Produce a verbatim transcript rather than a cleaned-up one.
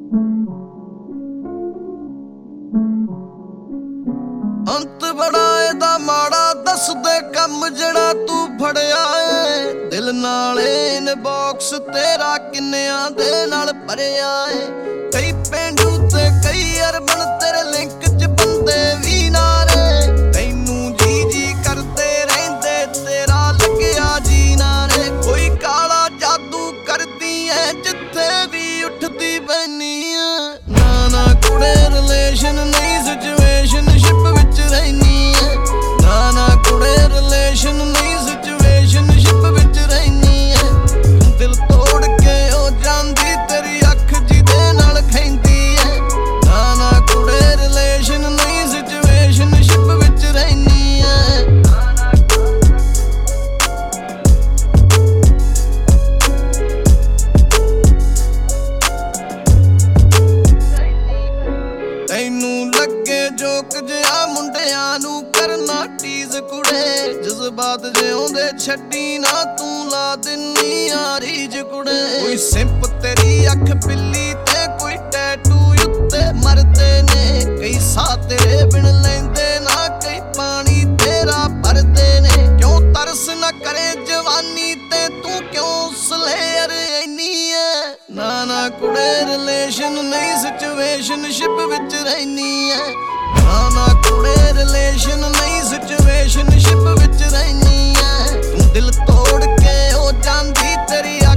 अंत बड़ा एदा माड़ा दस दे कम जड़ा तू फड़िया है दिल नाल इनबॉक्स तेरा किन्नियां दे नाल भरिया है। कई पेंडू ते कई अरबन तेरे लिंक च बंदे भी नारे तैनू जी जी करते रहिंदे तेरा लग्या जी नारे। कोई काला जादू करदी है जिथे भी उठदी बैनी है। ना ना कुड़े रिलेशन नहीं सिचुएशनशिप विच रहनी है। ना ना कुड़े रिलेशन नहीं सिचुएशनशिप विच रहनी है। दिल तोड़ के ओ जांदी तेरी अख जिदे नाल खैंदी है। ना ना कुड़े रिलेशन नहीं सिचुएशनशिप विच रहनी है। तैनू लगे जोक जिहा मुंडियां नू करना टीज कुड़े जज्बात जिउंदे छड्डी ना तू ला दिन्नी रीज कुड़े। कोई सिंप तेरी अख पिल्ली ते कोई टैटू उत्ते मरदे ने। कई साह तेरे बिन लैंदे ना कई पानी तेरा भरदे ने। क्यों तरस ना करे जवानी ते तू क्यों सलेयर ऐनी है। ना ना कुड़े रिलेशन नहीं सिचुएशनशिप विच रहनी है। ना ना कुड़े रिलेशन नहीं सिचुएशनशिप विच रहनी है। तू दिल तोड़ के ओ जांदी तेरी